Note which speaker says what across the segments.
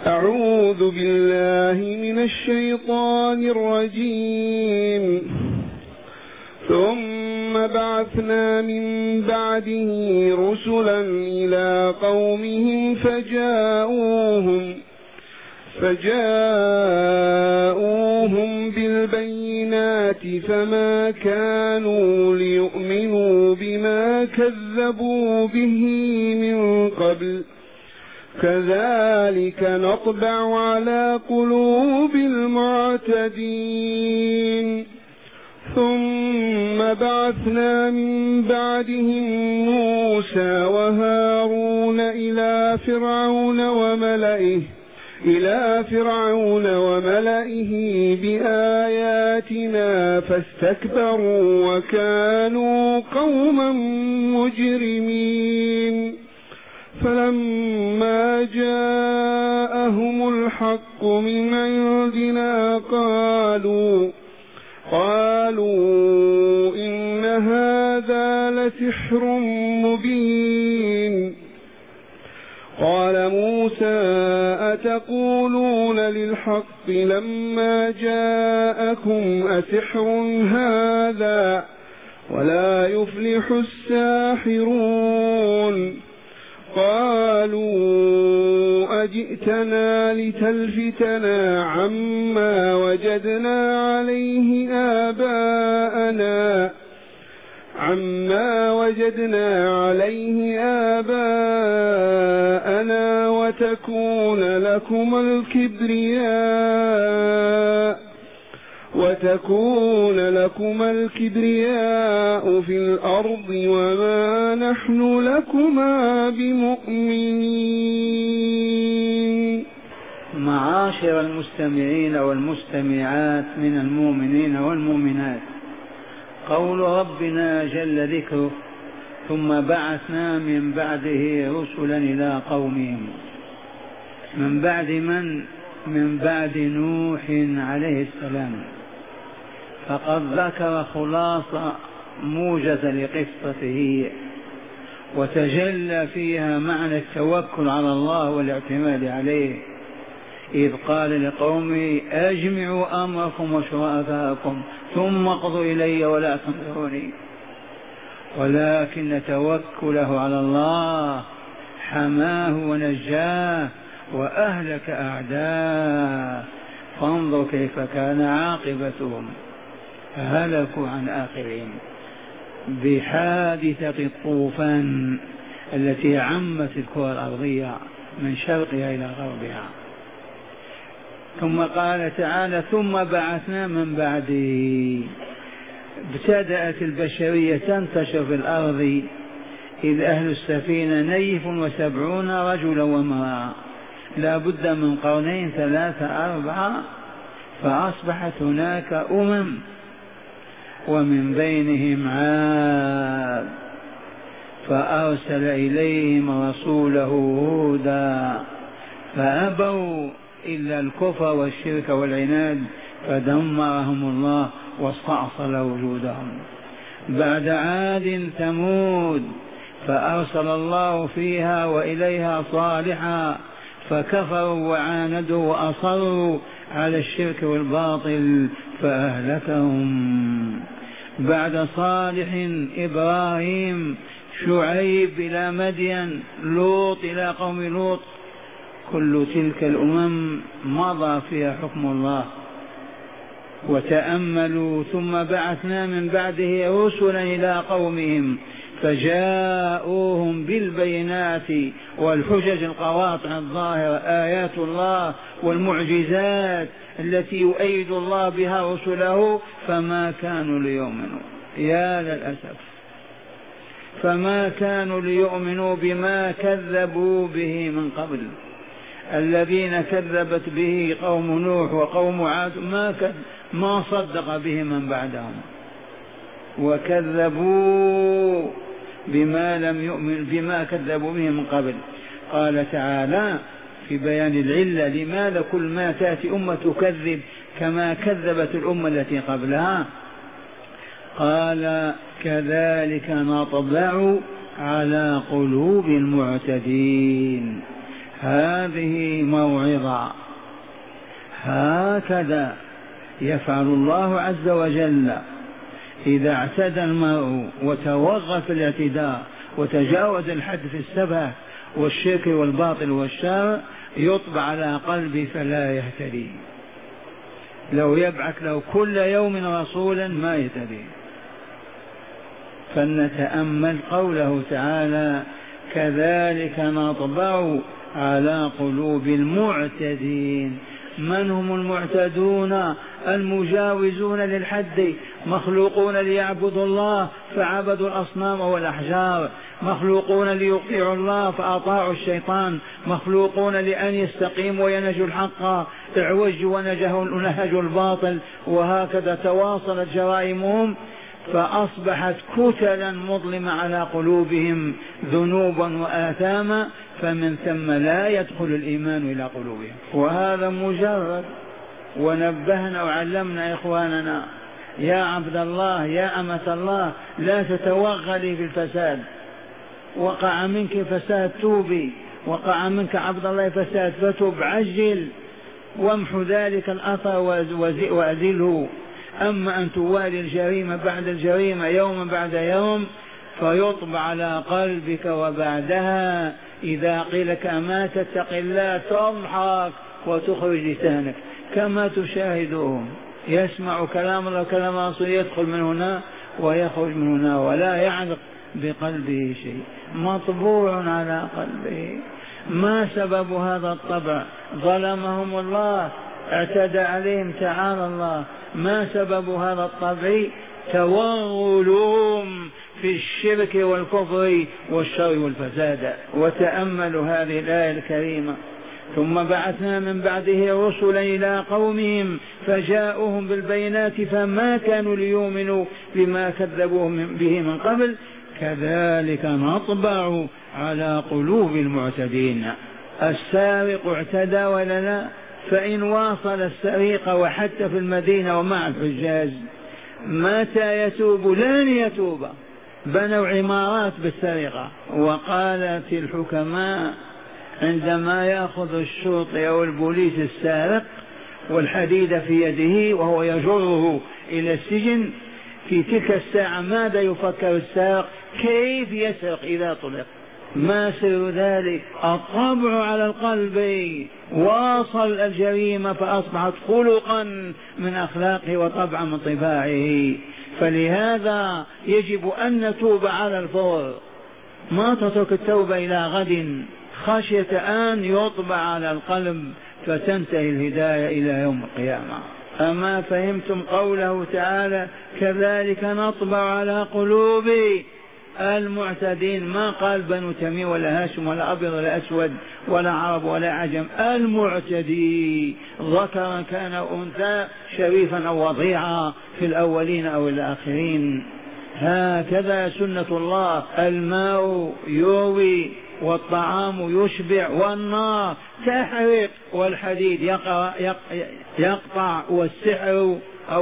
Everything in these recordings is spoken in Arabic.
Speaker 1: أعوذ بالله من الشيطان الرجيم. ثم بعثنا من بعده رسلا إلى قومهم فجاءوهم بالبينات فما كانوا ليؤمنوا بما كذبوا به من قبل كذلك نطبع على قلوب المعتدين. ثم بعثنا من بعدهم موسى وهارون إلى فرعون وملئه بآياتنا فاستكبروا وكانوا قوما مجرمين. فلما جاءهم الحق من عندنا قالوا إن هذا لسحر مبين. قال موسى أتقولون للحق لما جاءكم أسحر هذا ولا يفلح الساحرون. قالوا أجئتنا لتلفتنا عما وجدنا عليه آباءنا وتكون لكما الكبرياء في الأرض وما نحن لكما بمؤمنين.
Speaker 2: معاشر المستمعين والمستمعات من المؤمنين والمؤمنات، قول ربنا جل ذكره ثم بعثنا من بعده رسلا إلى قومهم، من بعد من بعد نوح عليه السلام. فقد ذكر خلاصة موجزة لقصته وتجلى فيها معنى التوكل على الله والاعتماد عليه، إذ قال لقومه أجمعوا أمركم وشركاءكم ثم اقضوا إلي ولا تنظروني. ولكن توكله على الله حماه ونجاه وأهلك أعداءه، فانظر كيف كان عاقبتهم، هلكوا عن آخرهم بحادثة الطوفان التي عمت الكرة الأرضية من شرقها إلى غربها. ثم قال تعالى ثم بعثنا من بعده. ابتدأت البشرية تنتشر في الأرض إذ أهل السفينة 170 رجلا وامرأة، لا بد من قرنين 3 4، فأصبحت هناك ومن بينهم عاد فأرسل إليهم رسوله هودا فأبوا إلا الكفر والشرك والعناد فدمرهم الله واستعصل وجودهم. بعد عاد ثمود فأرسل الله فيها وإليها صالحا فكفروا وعاندوا وأصروا على الشرك والباطل فأهلكهم. بعد صالح إبراهيم، شعيب إلى مدين، لوط إلى قوم لوط، كل تلك الأمم مضى فيها حكم الله. وتأملوا ثم بعثنا من بعده رسلا إلى قومهم فجاءوهم بالبينات والحجج القواطع الظاهرة، آيات الله والمعجزات التي يؤيد الله بها رسله، فما كانوا ليؤمنوا. يا للأسف، فما كانوا ليؤمنوا بما كذبوا به من قبل. الذين كذبت به قوم نوح وقوم عاد ما صدق به من بعدهم، وكذبوا بما لم يؤمن بما كذبوا به من قبل. قال تعالى في بيان العلة لماذا كل ما تأتي أمة تكذب كما كذبت الأمة التي قبلها، قال كذلك نطبع على قلوب المعتدين. هذه موعظة. هكذا يفعل الله عز وجل إذا اعتدى المرء وتوغل في الاعتداء وتجاوز الحد في السبع والشرك والباطل والشر، يطبع على قلبه فلا يهتدي. لو يبعث له كل يوم رسولا ما يهتدي. فلنتأمل قوله تعالى: كذلك نطبع على قلوب المعتدين. من هم المعتدون؟ المجاوزون للحد، مخلوقون ليعبدوا الله فعبدوا الأصنام والأحجار، مخلوقون ليطيعوا الله فأطاعوا الشيطان، مخلوقون لأن يستقيموا وينهجوا الحق اعوجوا ونهجوا الباطل، وهكذا تواصلت جرائمهم فأصبحت كتلا مظلمة على قلوبهم ذنوبا وآثاما، فمن ثم لا يدخل الإيمان إلى قلوبهم. وهذا مجرد. ونبهنا وعلمنا إخواننا: يا عبد الله يا أمة الله لا تتوغلي في الفساد، وقع منك فساد توبي، وقع منك عبد الله فساد فتب، عجل وامحو ذلك الأثر وأزله. أما أن توالي الجريمة بعد الجريمة يوم بعد يوم فيطبع على قلبك، وبعدها إذا قيل لك ما تتق الله تضحك وتخرج لسانك كما تشاهدهم. يسمع كلام الله كلام رسول يدخل من هنا ويخرج من هنا ولا يعلق بقلبه شيء، مطبوع على قلبه. ما سبب هذا الطبع؟ ظلمهم الله، اعتدى عليهم تعالى الله. ما سبب هذا الطبع؟ توغلهم في الشرك والكفر والشر والفساد. وتأملوا هذه الآية الكريمة: ثم بعثنا من بعده رسلا إلى قومهم فجاءوهم بالبينات فما كانوا ليؤمنوا بما كذبوا به من قبل كذلك نطبع على قلوب المعتدين. السارق اعتدى ولا لا؟ فإن واصل السرقة وحتى في المدينة ومع الحجاج متى يتوب؟ لن يتوب. بنوا عمارات بالسرقة. وقالت الحكماء: عندما يأخذ الشرطي أو البوليس السارق والحديد في يده وهو يجره إلى السجن، في تلك الساعة ماذا يفكر السارق؟ كيف يسرق إذا طلق؟ ما سر ذلك؟ الطبع على القلب. واصل الجريمة فأصبحت خلقا من أخلاقه وطبعا من طباعه. فلهذا يجب أن نتوب على الفور، ما تترك التوبة إلى غد خشية أن يطبع على القلب فتنتهي الهداية إلى يوم القيامة. أما فهمتم قوله تعالى: كذلك نطبع على قلوب المعتدين؟ ما قال بنو تميم ولا هاشم ولا أبيض ولا أسود ولا عرب ولا عجم، المعتدي ذكر كان أنثى، شريفا أو وضيعا، في الأولين أو الآخرين. هكذا سنة الله. الماء يروي والطعام يشبع والنار تحرق والحديد يقطع والسحر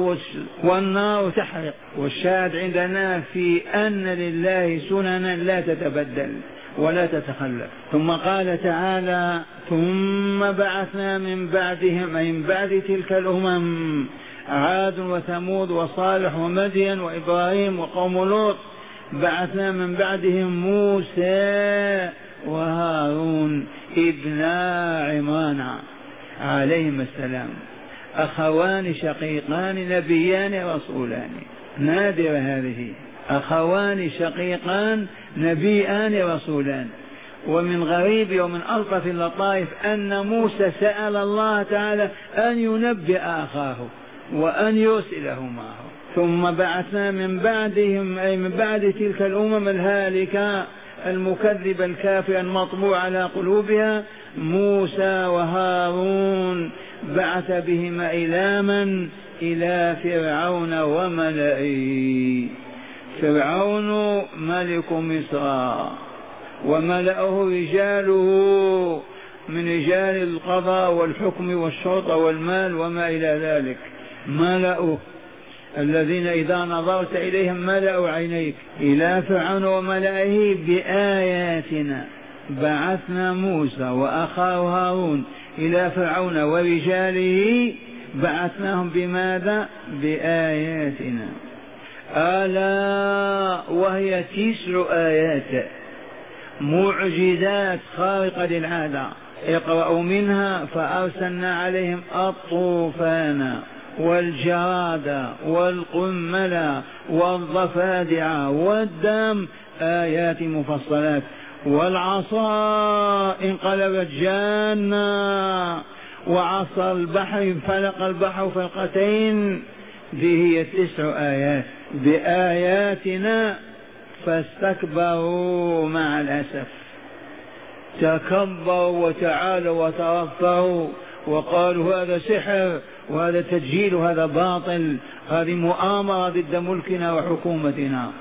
Speaker 2: والنار تحرق. والشاهد عندنا في أن لله سننا لا تتبدل ولا تتخلف. ثم قال تعالى: ثم بعثنا من بعدهم، أي من بعد تلك الأمم، عاد وثمود وصالح ومدين وإبراهيم وقوم لوط، بعثنا من بعدهم موسى وهارون ابنا عمران عليهم السلام، أخوان شقيقان نبيان رسولان. نادر هذه، أخوان شقيقان نبيان رسولان. ومن غريب ومن ألطف اللطائف أن موسى سأل الله تعالى أن ينبئ أخاه وأن يرسله معه. ثم بعثنا من بعدهم، أي من بعد تلك الأمم الهالكة المكذبة الكافرة المطبوع على قلوبها، موسى وهارون، بعث بهما إلى من؟ إلى فرعون وملئه. فرعون ملك مصر وملأه رجاله من رجال القضاء والحكم والشرطة والمال وما إلى ذلك، ملأه الذين إذا نظرت إليهم ملأوا عينيك. إلى فرعون وملئه بآياتنا، بعثنا موسى وأخاه هارون إلى فرعون ورجاله، بعثناهم بماذا؟ بآياتنا. ألا وهي 9 آيات معجزات خارقة للعادة. اقرأوا منها: فأرسلنا عليهم الطوفان والجراد والقمل والضفادع والدم، آيات مفصلات. والعصا انقلبت جانا، وعصا البحر فلق البحر فلقتين. دي هي 9 آيات بآياتنا، فاستكبروا مع الأسف، تكبروا وتعالوا وترفعوا وقالوا هذا سحر وهذا تدجيل وهذا باطل، هذه مؤامرة ضد ملكنا وحكومتنا.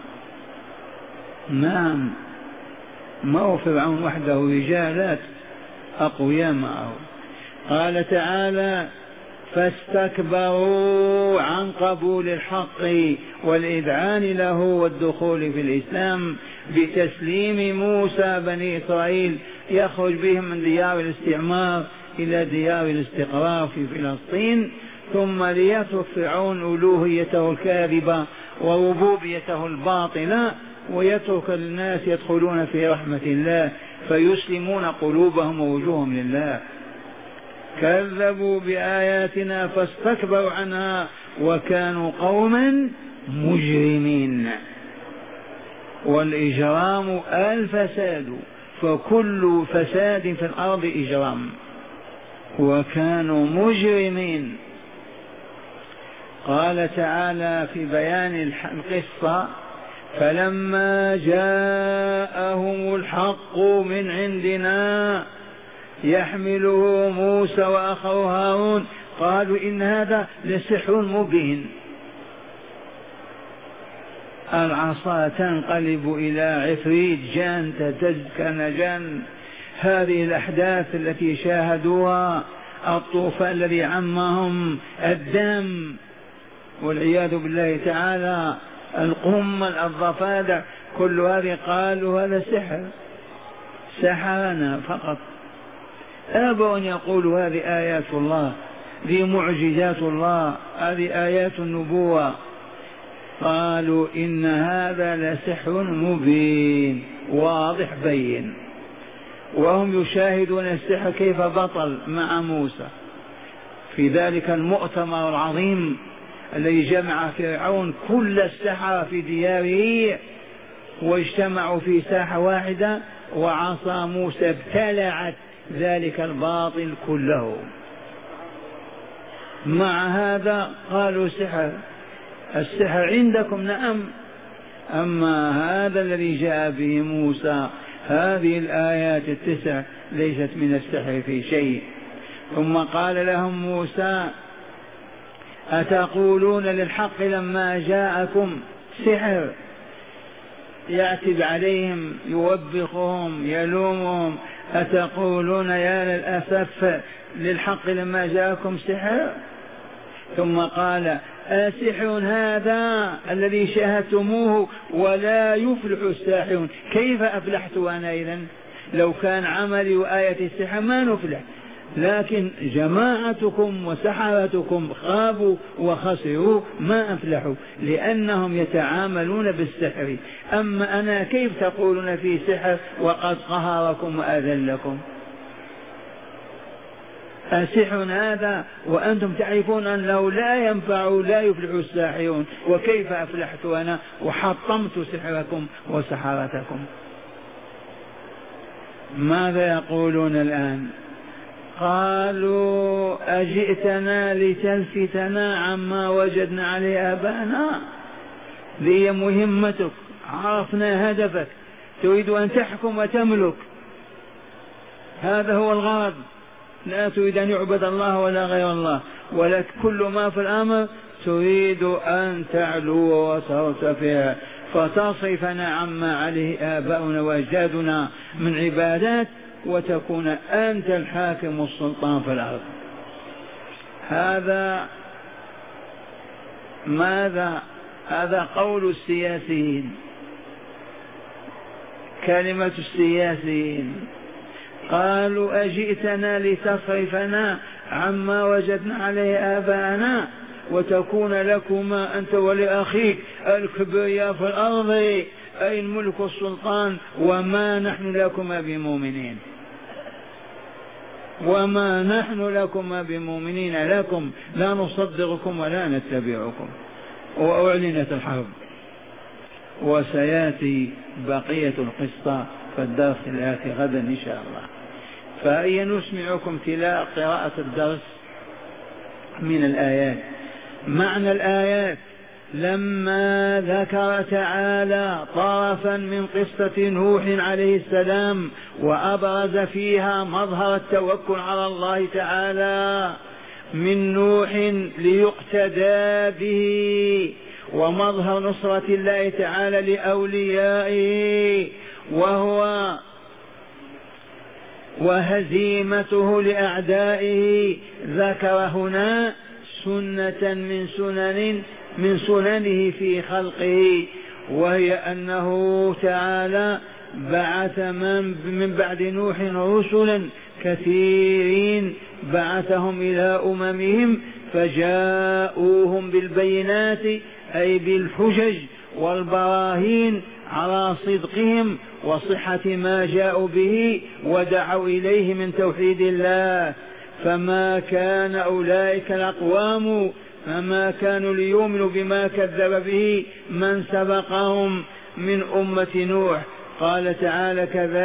Speaker 2: نعم، ما هو فرعون وحده، رجالات أقوياء معه. قال تعالى: فاستكبروا عن قبول الحق والإذعان له والدخول في الإسلام بتسليم موسى بني إسرائيل يخرج بهم من ديار الاستعمار إلى ديار الاستقرار في فلسطين، ثم ليترك فرعون ألوهيته الكاذبة وربوبيته الباطلة، ويترك الناس يدخلون في رحمة الله فيسلمون قلوبهم ووجوههم لله. كذبوا بآياتنا فاستكبروا عنها وكانوا قوما مجرمين. والإجرام الفساد، فكل فساد في الأرض إجرام، وكانوا مجرمين. قال تعالى في بيان القصة: فلما جاءهم الحق من عندنا يحمله موسى وأخوه هارون قالوا إن هذا لسحر مبين. العصا تنقلب إلى عفريت، جان تهتز كنجان. هذه الأحداث التي شاهدوها، الطوفان الذي عمهم، الدم والعياذ بالله تعالى، القمل، الضفادع، كل هذه قالوا هذا سحر، سحرنا فقط. أبوا أن يقولوا هذه آيات الله، ذي معجزات الله، هذه آيات النبوة. قالوا إن هذا لسحر مبين واضح بين. وهم يشاهدون السحر كيف بطل مع موسى في ذلك المؤتمر العظيم الذي جمع فرعون كل السحرة في دياره واجتمعوا في ساحة واحدة، وعصا موسى ابتلعت ذلك الباطل كله. مع هذا قالوا سحر. السحر عندكم نعم، أما هذا الذي جاء به موسى، هذه الآيات 9 ليست من السحر في شيء. ثم قال لهم موسى: أتقولون للحق لما جاءكم؟ سحر، يعتب عليهم، يوبخهم، يلومهم. أتقولون يا للأسف للحق لما جاءكم سحر؟ ثم قال: أسحر هذا الذي شاهدتموه ولا يفلح الساحرون؟ كيف أفلحت أنا إذن؟ لو كان عملي وآية السحر ما نفلح، لكن جماعتكم وسحرتكم خابوا وخسروا ما أفلحوا، لأنهم يتعاملون بالسحر. أما أنا كيف تقولون في سحر وقد قهركم وأذلكم؟ أسحر هذا وأنتم تعرفون أنه لا ينفع، لا يفلح الساحرون، وكيف أفلحت أنا وحطمت سحركم وسحرتكم؟ ماذا يقولون الآن؟ قالوا: أجئتنا لتلفتنا عما وجدنا عليه آباءنا؟ لي مهمتك، عرفنا هدفك، تريد أن تحكم وتملك، هذا هو الغرض، لا تريد أن يعبد الله ولا غير الله، ولك كل ما في الأمر تريد أن تعلو وترتفع فتصرفنا عما عليه آباؤنا وأجدادنا من عبادات، وتكون أنت الحاكم السلطان في الأرض. هذا ماذا؟ هذا قول السياسيين. كلمة السياسيين. قالوا أجئتنا لتصرفنا عما وجدنا عليه آباءنا وتكون لكما أنت ولأخيك الكبرياء في الأرض أي الملك والسلطان وما نحن لكما بمؤمنين، وما نحن لكما بمؤمنين لكم لا نصدقكم ولا نتبعكم. وأعلنت الحرب. وسيأتي بقية القصة في الدرس الآتي غدا إن شاء الله. فأي نسمعكم قراءة الدرس من الآيات. معنى الآيات: لما ذكر تعالى طرفا من قصة نوح عليه السلام وأبرز فيها مظهر التوكل على الله تعالى من نوح ليقتدى به، ومظهر نصرة الله تعالى لأوليائه وهزيمته لأعدائه، ذكر هنا سنة من سننه في خلقه، وهي أنه تعالى بعث من بعد نوح رسلا كثيرين بعثهم إلى أممهم فجاءوهم بالبينات أي بالحجج والبراهين على صدقهم وصحة ما جاءوا به ودعوا إليه من توحيد الله. فما كان أولئك الأقوام فما كانوا ليؤمنوا بما كذب به من سبقهم من أمة نوح. قال تعالى: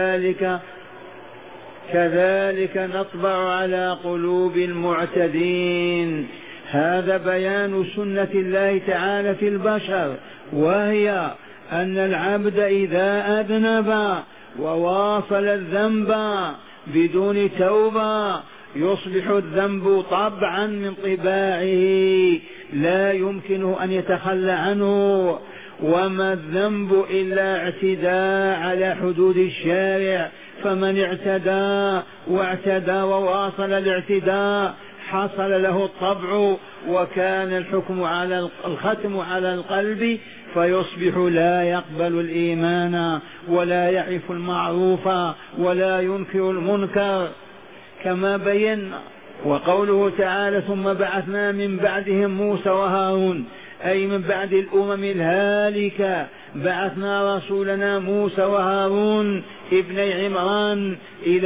Speaker 2: كذلك نطبع على قلوب المعتدين. هذا بيان سنة الله تعالى في البشر، وهي أن العبد إذا أذنب وواصل الذنب بدون توبة يصبح الذنب طبعا من طباعه لا يمكنه أن يتخلى عنه. وما الذنب إلا اعتداء على حدود الشارع، فمن اعتدى وواصل الاعتداء حصل له الطبع، وكان الختم على القلب، فيصبح لا يقبل الإيمان ولا يعرف المعروف ولا ينكر المنكر كما بينا. وقوله تعالى: ثم بعثنا من بعدهم موسى وهارون، أي من بعد الأمم الهالكة بعثنا رسولنا موسى وهارون ابني عمران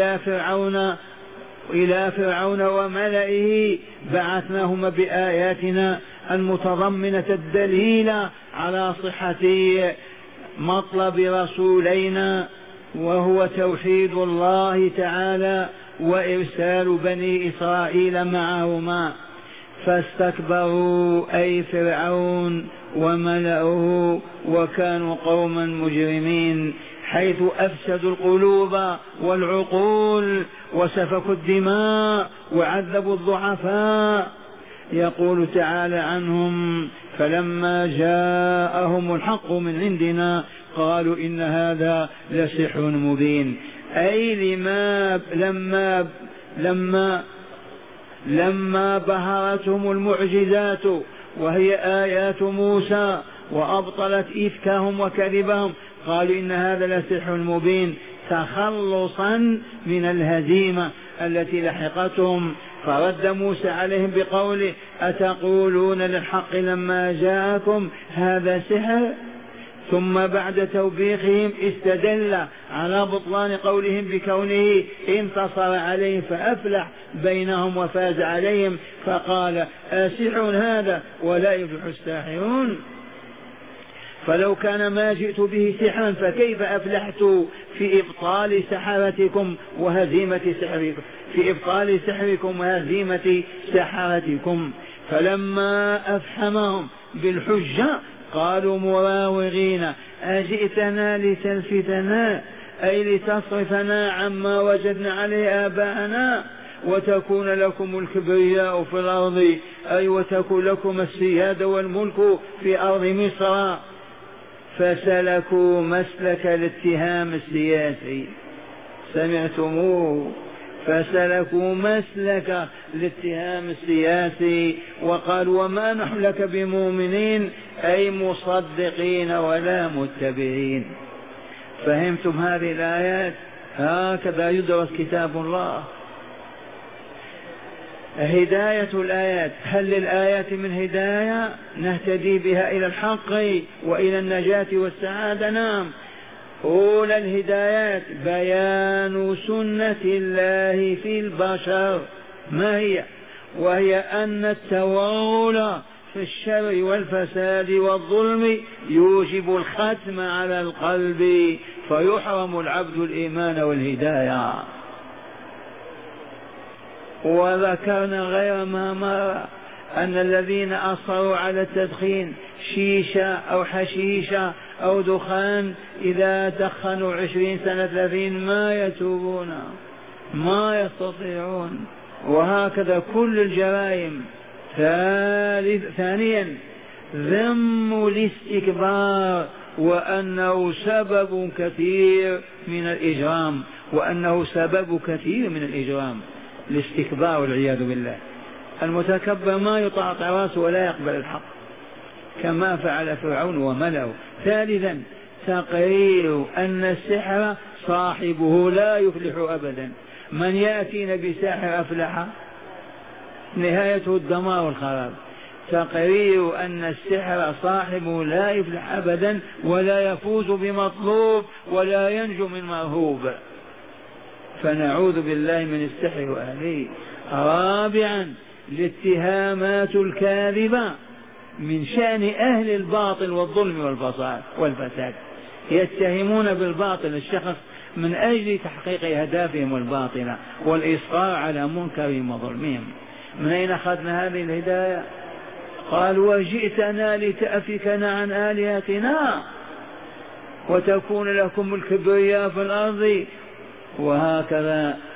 Speaker 2: إلى فرعون وملئه، بعثناهما بآياتنا المتضمنة الدليل على صحة مطلب رسولينا، وهو توحيد الله تعالى وإرسال بني إسرائيل معهما. فاستكبروا أي فرعون وملأه وكانوا قوما مجرمين، حيث أفسدوا القلوب والعقول وسفكوا الدماء وعذبوا الضعفاء. يقول تعالى عنهم: فلما جاءهم الحق من عندنا قالوا إن هذا لسحر مبين. أي لما بهرتهم المعجزات وهي آيات موسى وأبطلت إفكهم وكذبهم قالوا إن هذا لسحر مبين، تخلصا من الهزيمة التي لحقتهم. فرد موسى عليهم بقوله: أتقولون للحق لما جاءكم هذا سحر؟ ثم بعد توبيخهم استدل على بطلان قولهم بكونه انتصر عليهم فأفلح بينهم وفاز عليهم، فقال: أسحر هذا ولا يفلح الساحرون؟ فلو كان ما جئت به سحرا فكيف أفلحت في إبطال سحرتكم وهزيمة سحركم، في إبطال سحركم وهزيمة سحرتكم. فلما أفحمهم بالحجة قالوا مراوغين: أجئتنا لتلفتنا أي لتصرفنا عما وجدنا عليه آباءنا وتكون لكم الكبرياء في الأرض، أي وتكون لكم السيادة والملك في أرض مصر. فسلكوا مسلك الاتهام السياسي، سمعتموه؟ فسلكوا مسلك الاتهام السياسي وقالوا: وما نحن لك بمؤمنين، أي مصدقين ولا متبعين. فهمتم هذه الآيات؟ هكذا يدرس كتاب الله. هداية الآيات، هل للآيات من هداية نهتدي بها إلى الحق وإلى النجاة والسعادة؟ نعم. أولى الهدايات بيان سنة الله في البشر. ما هي؟ وهي أن التوغل في الشر والفساد والظلم يوجب الختم على القلب، فيحرم العبد الإيمان والهداية. وذكرنا غير ما مر أن الذين أصروا على التدخين شيشة أو حشيشة أو دخان إذا دخنوا 20 سنة 30 ما يتوبون، ما يستطيعون. وهكذا كل الجرائم. ثانيا ذم الاستكبار، وأنه سبب كثير من الإجرام، وأنه سبب كثير من الإجرام الاستكبار والعياذ بالله. المتكبر ما يطاطع راسه ولا يقبل الحق كما فعل فرعون وملأه. ثالثا تقرير أن السحر صاحبه لا يفلح أبدا. من يأتينا بساحر أفلح؟ نهايته الدمار والخراب. تقرير أن السحر صاحبه لا يفلح أبدا ولا يفوز بمطلوب ولا ينجو من مرهوب، فنعوذ بالله من السحر وأهله. رابعا الاتهامات الكاذبة من شأن أهل الباطل والظلم والفساد. يتهمون بالباطل الشخص من أجل تحقيق أهدافهم الباطلة والإصرار على منكرهم وظلمهم. من أين أخذنا هذه الهداية؟ قال وجئتنا لتأفكنا عن آلهتنا وتكون لكم الكبرياء في الأرض. وهكذا